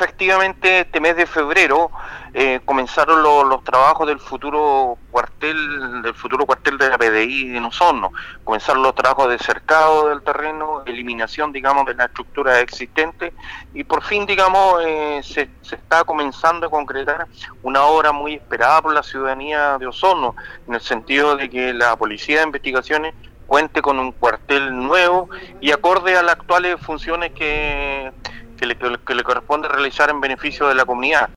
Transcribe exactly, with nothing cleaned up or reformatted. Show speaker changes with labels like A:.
A: efectivamente este mes de febrero eh, comenzaron lo, los trabajos del futuro cuartel, del futuro cuartel de la P D I en Osorno. Comenzaron los trabajos de cercado del terreno, eliminación, digamos, de la estructura existente, y por fin, digamos, eh, se, se está comenzando a concretar una obra muy esperada por la ciudadanía de Osorno, en el sentido de que la Policía de Investigaciones cuente con un cuartel nuevo y acorde a las actuales funciones que, que, le, que le corresponde realizar en beneficio de la comunidad.